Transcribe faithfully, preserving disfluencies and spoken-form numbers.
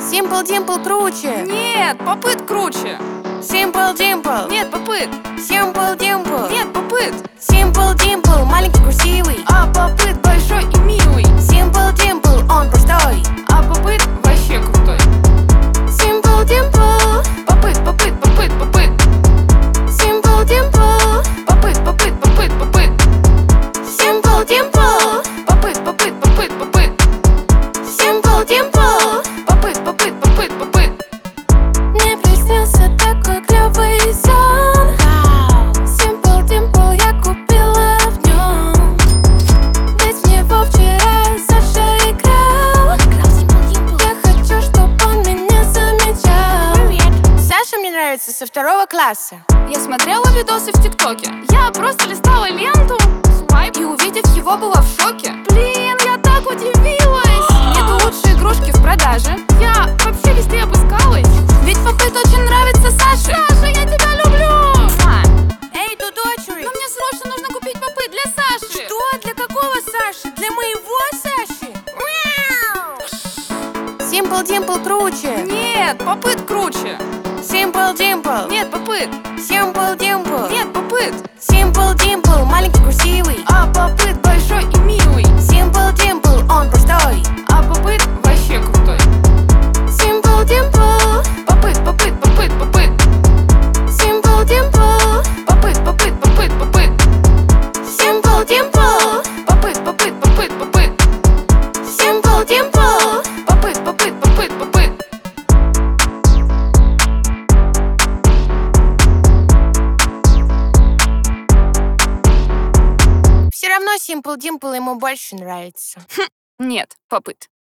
Simple Dimple круче. Нет, попыт круче. Simple Dimple. Нет, попыт. Simple Dimple. Нет, попыт. Simple Dimple маленький красивый, А попыт большой и милый. Simple Dimple он простой, А попыт вообще крутой. Simple Dimple. Попыт, попыт, попыт, попыт. Simple Dimple. Попыт, попыт, попыт, попыт. Simple Dimple. Попыт, попыт, попыт, попыт. Simple Dimple. Попыт, попыт, попыт, попыт. Мне приснился такой клёвый сон. Simple Dimple я купила в нем, ведь в него вчера Саша играл. Я хочу, чтоб он меня замечал. Саша мне нравится со второго класса. Я смотрела видосы в ТикТоке. Я просто листала ленту, свайп, И увидев его, была в шоке. блин, я так удивилась. Нету лучшей игрушки в продаже. Я вообще везде обыскалась. Ведь попыт очень нравится Саше. Саша, я тебя люблю. Муа. Эй, дудочери, Но мне срочно нужно купить попыт для Саши. что? Для какого Саши? Для моего Саши? Simple Dimple круче. Нет, попыт круче. Simple Dimple. Нет, попыт. Simple Dimple. Нет, попыт. Simple Dimple маленький красивый, А попыт большой и милый. Simple Dimple он простой, А попыт вообще крутой. Simple Dimple. Попыт, попыт, попыт, попыт. Simple Dimple. Попыт, попыт, попыт, попыт. Simple Dimple. Попыт, попыт, попыт, попыт. Simple Dimple. Попыт, попыт, попыт, попыт. Все равно Simple Dimple ему больше нравится. Нет, попыт.